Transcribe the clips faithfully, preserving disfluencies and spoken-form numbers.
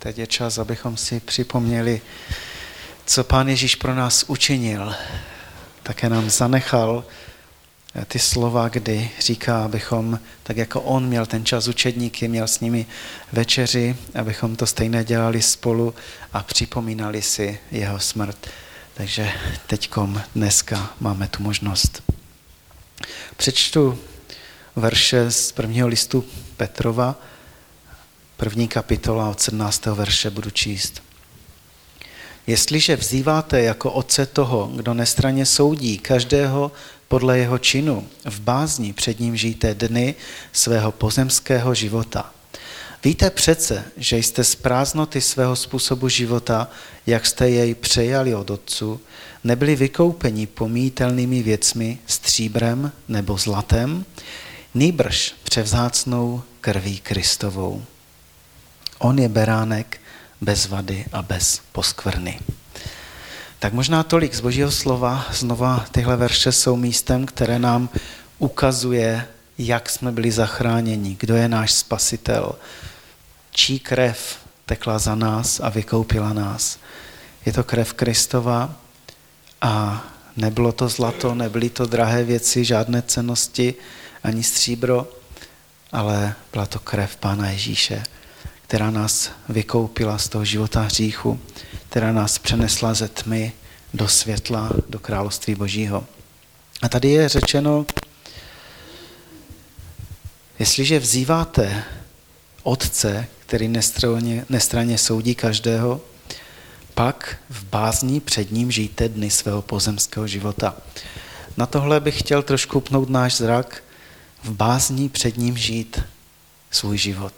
Teď je čas, abychom si připomněli, co Pán Ježíš pro nás učinil. Také nám zanechal ty slova, kdy říká, abychom, tak jako on měl ten čas učedníky, měl s nimi večeři, abychom to stejné dělali spolu a připomínali si jeho smrt. Takže teďkom dneska máme tu možnost. Přečtu verše z prvního listu Petrova, první kapitola od sedmnáctého verše budu číst. Jestliže vzýváte jako otce toho, kdo nestranně soudí každého podle jeho činu, v bázni před ním žijte dny svého pozemského života. Víte přece, že jste z prázdnoty svého způsobu života, jak jste jej přejali od otců, nebyli vykoupeni pomíjitelnými věcmi, stříbrem nebo zlatem, nýbrž převzácnou krví Kristovou. On je beránek bez vady a bez poskvrny. Tak možná tolik z Božího slova. Znova tyhle verše jsou místem, které nám ukazuje, jak jsme byli zachráněni, kdo je náš spasitel, čí krev tekla za nás a vykoupila nás. Je to krev Kristova a nebylo to zlato, nebyly to drahé věci, žádné cennosti, ani stříbro, ale byla to krev Pána Ježíše, která nás vykoupila z toho života hříchu, která nás přenesla ze tmy do světla, do království Božího. A tady je řečeno, jestliže vzýváte Otce, který nestranně, nestranně soudí každého, pak v bázni před ním žijte dny svého pozemského života. Na tohle bych chtěl trošku pnout náš zrak, v bázni před ním žít svůj život.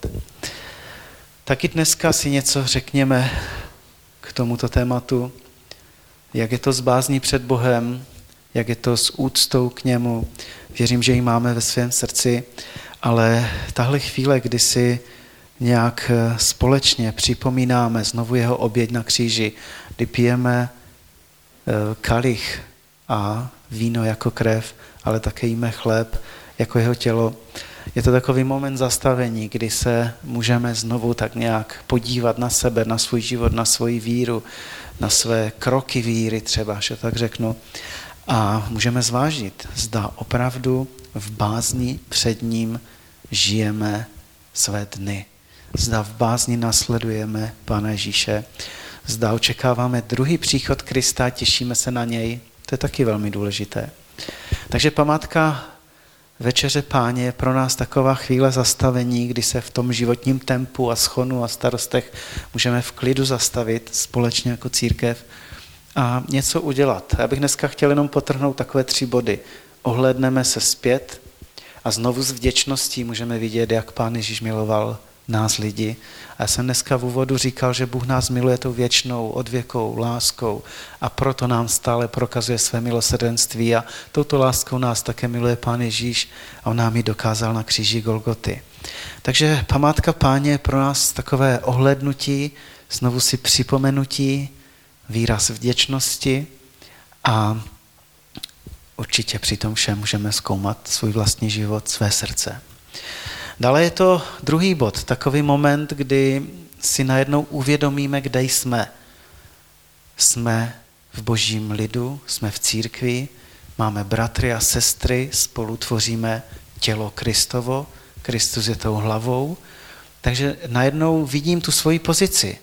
Taky dneska si něco řekněme k tomuto tématu, jak je to s bázní před Bohem, jak je to s úctou k němu. Věřím, že ji máme ve svém srdci, ale tahle chvíle, kdy si nějak společně připomínáme znovu jeho oběť na kříži, kdy pijeme kalich a víno jako krev, ale také jíme chléb jako jeho tělo. Je to takový moment zastavení, kdy se můžeme znovu tak nějak podívat na sebe, na svůj život, na svoji víru, na své kroky víry třeba, že tak řeknu. A můžeme zvážit, zda opravdu v bázni před ním žijeme své dny. Zda v bázni nasledujeme Pána Ježíše. Zda očekáváme druhý příchod Krista, těšíme se na něj. To je taky velmi důležité. Takže památka Večeře Páně je pro nás taková chvíle zastavení, kdy se v tom životním tempu a schonu a starostech můžeme v klidu zastavit společně jako církev a něco udělat. Já bych dneska chtěl jenom podtrhnout takové tři body. Ohlédneme se zpět a znovu s vděčností můžeme vidět, jak Pán Ježíš miloval nás lidi. A já jsem dneska v úvodu říkal, že Bůh nás miluje tou věčnou, odvěkou láskou a proto nám stále prokazuje své milosrdenství a touto láskou nás také miluje Pán Ježíš a on nám ji dokázal na kříži Golgoty. Takže památka Páně je pro nás takové ohlédnutí, znovu si připomenutí, výraz vděčnosti a určitě při tom všem můžeme zkoumat svůj vlastní život, své srdce. Dále je to druhý bod, takový moment, kdy si najednou uvědomíme, kde jsme. Jsme v Božím lidu, jsme v církvi, máme bratry a sestry, spolu tvoříme tělo Kristovo, Kristus je tou hlavou, takže najednou vidím tu svoji pozici.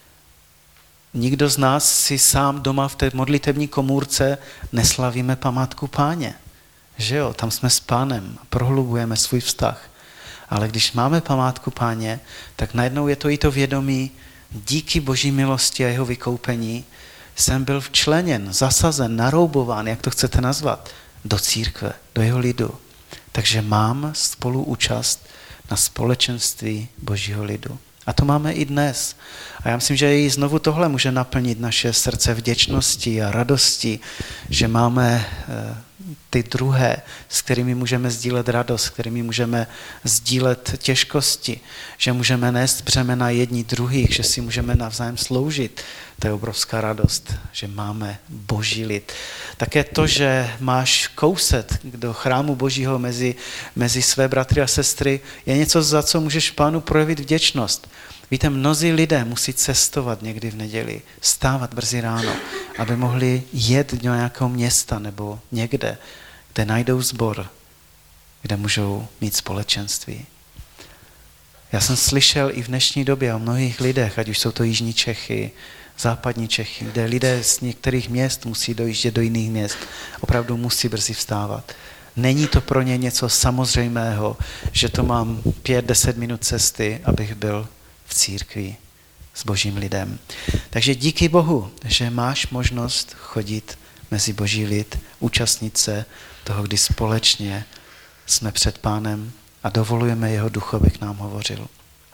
Nikdo z nás si sám doma v té modlitební komůrce neslavíme památku Páně. Že jo, tam jsme s Pánem, prohlubujeme svůj vztah. Ale když máme památku Páně, tak najednou je to i to vědomí, díky Boží milosti a jeho vykoupení jsem byl včleněn, zasazen, naroubován, jak to chcete nazvat, do církve, do jeho lidu. Takže mám spoluúčast na společenství Božího lidu. A to máme i dnes. A já myslím, že i znovu tohle může naplnit naše srdce vděčnosti a radosti, že máme ty druhé, s kterými můžeme sdílet radost, s kterými můžeme sdílet těžkosti, že můžeme nést břemena jedni druhých, že si můžeme navzájem sloužit. To je obrovská radost, že máme Boží lid. Také to, že máš kouset do chrámu Božího mezi, mezi své bratry a sestry, je něco, za co můžeš Pánu projevit vděčnost. Víte, mnozí lidé musí cestovat někdy v neděli, stávat brzy ráno, aby mohli jet do nějakého města nebo někde, kde najdou sbor, kde můžou mít společenství. Já jsem slyšel i v dnešní době o mnohých lidech, ať už jsou to jižní Čechy, západní Čechy, kde lidé z některých měst musí dojíždět do jiných měst. Opravdu musí brzy vstávat. Není to pro ně něco samozřejmého, že to mám pět, deset minut cesty, abych byl v církvi s božím lidem. Takže díky Bohu, že máš možnost chodit mezi boží lid, účastnit se toho, kdy společně jsme před Pánem a dovolujeme jeho duchu, aby k nám hovořil.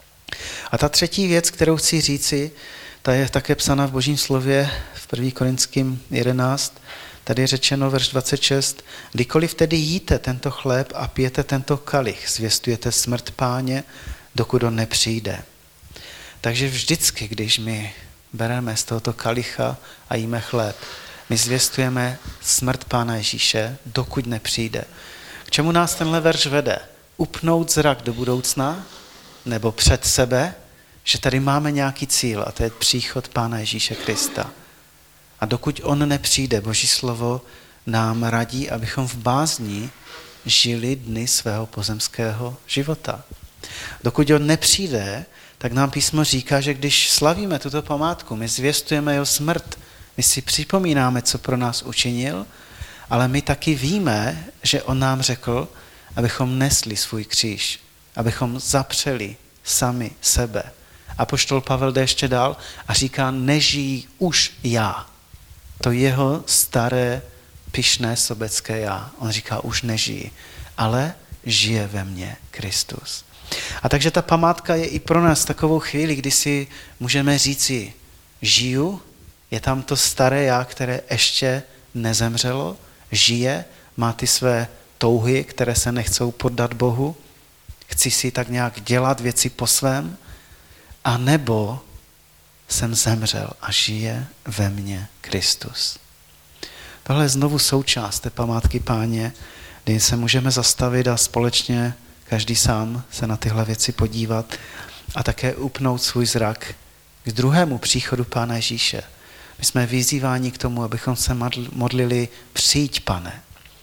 A ta třetí věc, kterou chci říci, ta je také psána v božím slově v první Korinským jedenáct. Tady je řečeno verš dvacet šest. Kdykoliv tedy jíte tento chléb a pijete tento kalich, zvěstujete smrt Páně, dokud on nepřijde. Takže vždycky, když my bereme z tohoto kalicha a jíme chléb, my zvěstujeme smrt Pána Ježíše, dokud nepřijde. K čemu nás tenhle verš vede? Upnout zrak do budoucna nebo před sebe, že tady máme nějaký cíl a to je příchod Pána Ježíše Krista. A dokud on nepřijde, Boží slovo nám radí, abychom v bázni žili dny svého pozemského života. Dokud on nepřijde, tak nám písmo říká, že když slavíme tuto památku, my zvěstujeme jeho smrt, my si připomínáme, co pro nás učinil, ale my taky víme, že on nám řekl, abychom nesli svůj kříž, abychom zapřeli sami sebe. Apoštol Pavel jde ještě dál a říká, nežijí už já. To jeho staré, pyšné, sobecké já. On říká, už nežijí, ale žije ve mně Kristus. A takže ta památka je i pro nás takovou chvíli, kdy si můžeme říci, žiju, je tam to staré já, které ještě nezemřelo, žije, má ty své touhy, které se nechcou poddat Bohu, chci si tak nějak dělat věci po svém, a nebo jsem zemřel a žije ve mně Kristus. Tohle je znovu součást té památky Páně, kdy se můžeme zastavit a společně každý sám se na tyhle věci podívat a také upnout svůj zrak k druhému příchodu Pána Ježíše. My jsme vyzýváni k tomu, abychom se modlili přijď, Pane.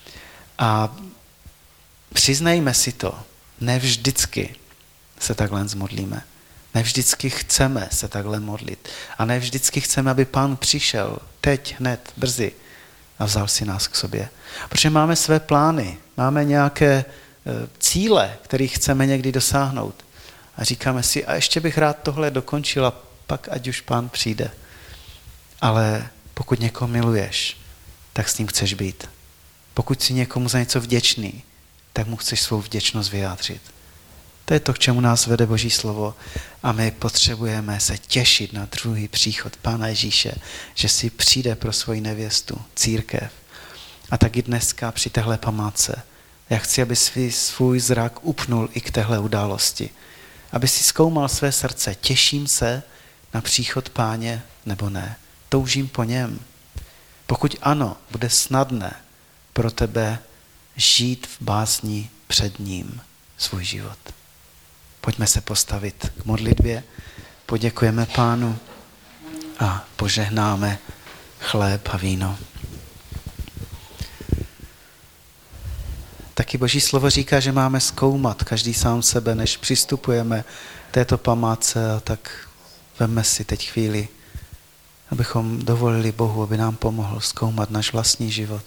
A přiznejme si to, ne vždycky se takhle zmodlíme. Ne vždycky chceme se takhle modlit. A ne vždycky chceme, aby Pán přišel teď, hned, brzy a vzal si nás k sobě. Protože máme své plány, máme nějaké cíle, které chceme někdy dosáhnout. A říkáme si, a ještě bych rád tohle dokončil a pak ať už Pán přijde. Ale pokud někoho miluješ, tak s ním chceš být. Pokud jsi někomu za něco vděčný, tak mu chceš svou vděčnost vyjádřit. To je to, k čemu nás vede Boží slovo a my potřebujeme se těšit na druhý příchod Pána Ježíše, že si přijde pro svoji nevěstu, církev. A tak i dneska při téhle památce. Já chci, aby svý, svůj zrak upnul i k téhle události. Aby si zkoumal své srdce, těším se na příchod Páně nebo ne. Toužím po něm. Pokud ano, bude snadné pro tebe žít v bázni před ním svůj život. Pojďme se postavit k modlitbě, poděkujeme Pánu a požehnáme chléb a víno. Taky Boží slovo říká, že máme zkoumat každý sám sebe, než přistupujeme k této památce, a tak vemme si teď chvíli, abychom dovolili Bohu, aby nám pomohl zkoumat náš vlastní život.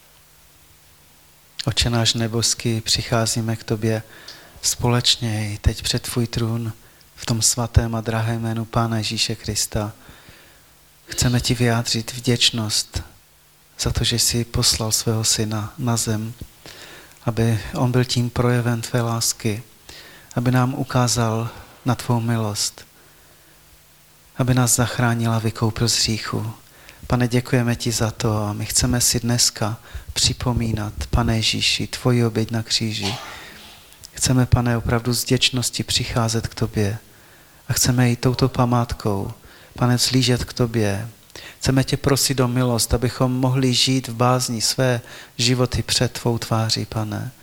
Otče náš nebeský, přicházíme k tobě společně i teď před tvůj trůn v tom svatém a drahém jménu Pána Ježíše Krista. Chceme ti vyjádřit vděčnost za to, že jsi poslal svého syna na zem, aby on byl tím projevem tvé lásky, aby nám ukázal na tvou milost, aby nás zachránil a vykoupil z hříchu. Pane, děkujeme ti za to a my chceme si dneska připomínat, Pane Ježíši, tvoji oběť na kříži. Chceme, Pane, opravdu z vděčnosti přicházet k tobě a chceme i touto památkou, Pane, vzlížet k tobě. Chceme tě prosit o milost, abychom mohli žít v bázni své životy před tvou tváří, Pane.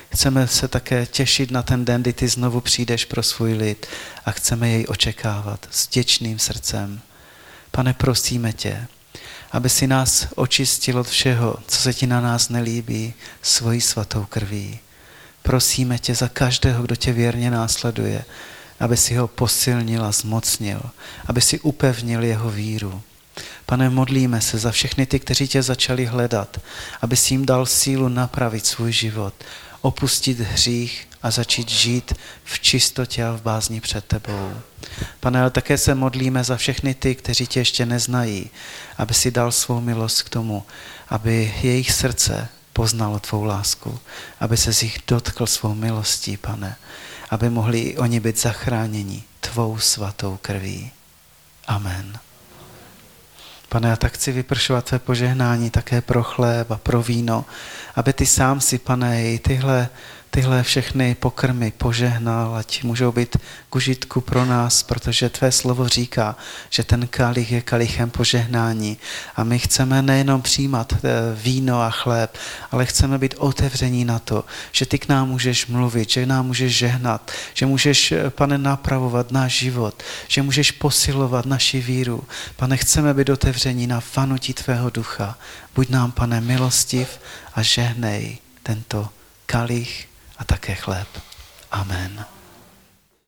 Chceme se také těšit na ten den, kdy ty znovu přijdeš pro svůj lid a chceme jej očekávat s vděčným srdcem. Pane, prosíme tě, aby si nás očistil od všeho, co se ti na nás nelíbí, svojí svatou krví. Prosíme tě za každého, kdo tě věrně následuje, aby si ho posilnil a zmocnil, aby si upevnil jeho víru. Pane, modlíme se za všechny ty, kteří tě začali hledat, aby si jim dal sílu napravit svůj život, opustit hřích a začít žít v čistotě a v bázni před tebou. Pane, ale také se modlíme za všechny ty, kteří tě ještě neznají, aby si dal svou milost k tomu, aby jejich srdce poznalo tvou lásku, aby se z nich dotkl svou milostí, Pane, aby mohli i oni být zachráněni tvou svatou krví. Amen. Pane, já tak chci vypršovat tvé požehnání také pro chléb a pro víno, aby ty sám si, Pane, i tyhle, tyhle všechny pokrmy požehnal, ať můžou být k užitku pro nás, protože tvé slovo říká, že ten kalich je kalichem požehnání a my chceme nejenom přijímat víno a chléb, ale chceme být otevření na to, že ty k nám můžeš mluvit, že nám můžeš žehnat, že můžeš, Pane, napravovat náš život, že můžeš posilovat naši víru. Pane, chceme být otevření na vanutí tvého ducha. Buď nám, Pane, milostiv a žehnej tento kalich a také chléb. Amen.